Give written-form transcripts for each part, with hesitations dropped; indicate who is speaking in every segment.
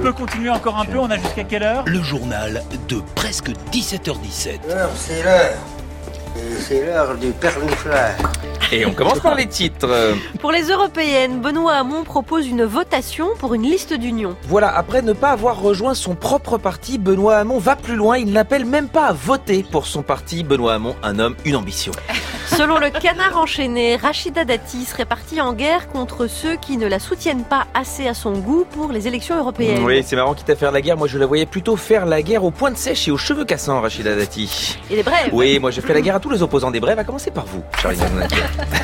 Speaker 1: peut continuer encore un peu, on a jusqu'à quelle heure ?
Speaker 2: Le journal de presque 17h17.
Speaker 3: C'est l'heure. C'est l'heure du perniflard.
Speaker 4: Et on commence par les titres.
Speaker 5: Pour les européennes, Benoît Hamon propose une votation pour une liste d'union.
Speaker 4: Voilà, après ne pas avoir rejoint son propre parti, Benoît Hamon va plus loin. Il n'appelle même pas à voter pour son parti. Benoît Hamon, un homme, une ambition.
Speaker 5: Selon le Canard enchaîné, Rachida Dati serait partie en guerre contre ceux qui ne la soutiennent pas assez à son goût pour les élections européennes.
Speaker 4: Oui, c'est marrant, quitte à faire la guerre, moi je la voyais plutôt faire la guerre aux points de sèche et aux cheveux cassants, Rachida Dati.
Speaker 5: Et les brèves.
Speaker 4: Oui, moi je fais la guerre à tous les opposants des brèves, à commencer par vous, Charlie Zagnati.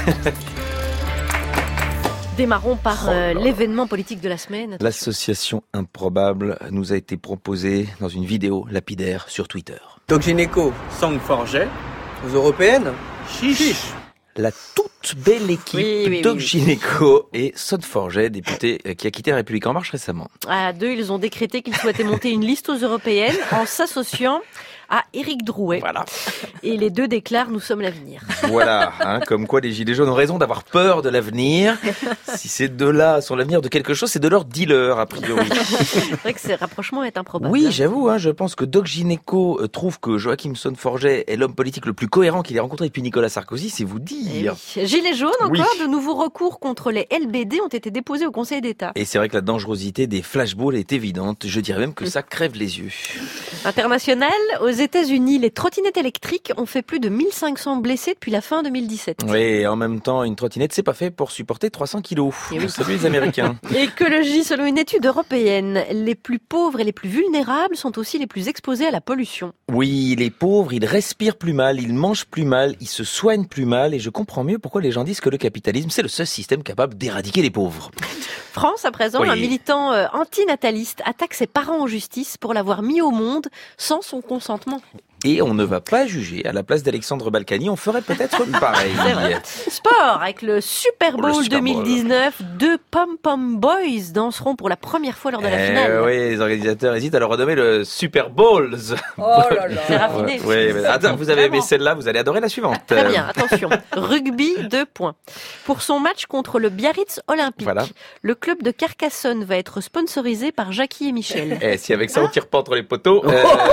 Speaker 5: Démarrons par l'événement politique de la semaine.
Speaker 4: L'association Improbable nous a été proposée dans une vidéo lapidaire sur Twitter.
Speaker 3: Doc Gynéco,
Speaker 1: Sang Forget.
Speaker 3: aux européennes.
Speaker 1: Chiche.
Speaker 4: La toute belle équipe
Speaker 5: Oui.
Speaker 4: Doc Gynéco et Son Forget, député qui a quitté La République En Marche récemment.
Speaker 5: À deux, ils ont décrété qu'ils souhaitaient monter une liste aux européennes en s'associant à Éric Drouet.
Speaker 4: Voilà.
Speaker 5: Et les deux déclarent « Nous sommes l'avenir ».
Speaker 4: Voilà, comme quoi les Gilets jaunes ont raison d'avoir peur de l'avenir. Si ces deux-là sont l'avenir de quelque chose, c'est de leur dealer, a priori.
Speaker 5: C'est vrai que ce rapprochement est improbable.
Speaker 4: Oui, j'avoue, je pense que Doc Gynéco trouve que Joachim Son Forget est l'homme politique le plus cohérent qu'il ait rencontré depuis Nicolas Sarkozy, c'est vous dire.
Speaker 5: Oui. Gilets jaunes encore,
Speaker 4: Oui.
Speaker 5: de nouveaux recours contre les LBD ont été déposés au Conseil d'État.
Speaker 4: Et c'est vrai que la dangerosité des flashballs est évidente. Je dirais même que ça crève les yeux.
Speaker 5: International, aux États-Unis, les trottinettes électriques ont fait plus de 1500 blessés depuis la fin 2017.
Speaker 4: Oui, et en même temps, une trottinette, c'est pas fait pour supporter 300 kilos.
Speaker 5: Et oui.
Speaker 4: Salut les Américains.
Speaker 5: Écologie, selon une étude européenne, les plus pauvres et les plus vulnérables sont aussi les plus exposés à la pollution.
Speaker 4: Oui, les pauvres, ils respirent plus mal, ils mangent plus mal, ils se soignent plus mal, et je comprends mieux pourquoi les gens disent que le capitalisme, c'est le seul système capable d'éradiquer les pauvres.
Speaker 5: France, à présent,
Speaker 4: Oui.
Speaker 5: un militant antinataliste attaque ses parents en justice pour l'avoir mis au monde sans son consentement.
Speaker 4: Et on ne va pas juger. À la place d'Alexandre Balkany, on ferait peut-être pareil.
Speaker 5: C'est vrai. Sport, avec le Super Bowl
Speaker 4: Le Super Bowl.
Speaker 5: 2019, deux Pom Pom Boys danseront pour la première fois lors de la finale.
Speaker 4: Oui, les organisateurs hésitent à le renommer le Super Bowls.
Speaker 3: Oh là là.
Speaker 5: C'est raffiné.
Speaker 4: Oui, mais attends, vous avez aimé celle-là, vous allez adorer la suivante.
Speaker 5: Très bien, attention. Rugby, 2 points. Pour son match contre le Biarritz Olympique,
Speaker 4: Voilà.
Speaker 5: le club de Carcassonne va être sponsorisé par Jackie et Michel.
Speaker 4: Eh, si avec ça on tire pas entre les poteaux.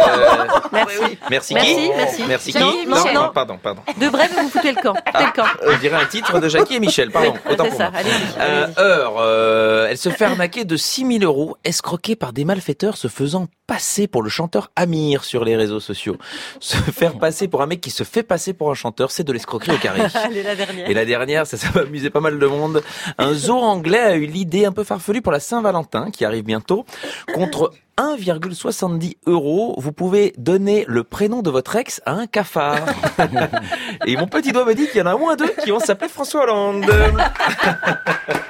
Speaker 5: Merci.
Speaker 4: Merci
Speaker 5: Merci,
Speaker 4: qui
Speaker 5: merci.
Speaker 4: Merci
Speaker 5: Non,
Speaker 4: qui
Speaker 5: non, non.
Speaker 4: Pardon.
Speaker 5: De bref, vous foutez le camp. Foutez le camp.
Speaker 4: On dirait un titre de Jackie et Michel, pardon.
Speaker 5: Oui,
Speaker 4: Autant
Speaker 5: c'est
Speaker 4: pour
Speaker 5: ça,
Speaker 4: moi.
Speaker 5: allez-y.
Speaker 4: Elle se fait arnaquer de 6 000 €, escroquée par des malfaiteurs se faisant passer pour le chanteur Amir sur les réseaux sociaux. Se faire passer pour un mec qui se fait passer pour un chanteur, c'est de l'escroquerie au carré.
Speaker 5: Allez, la dernière.
Speaker 4: Et la dernière, ça va amuser pas mal de monde. Un zoo anglais a eu l'idée un peu farfelue pour la Saint-Valentin, qui arrive bientôt. Contre 1,70 €, vous pouvez donner le prénom de votre ex à un cafard. Et mon petit doigt me dit qu'il y en a au moins 2 qui vont s'appeler François Hollande.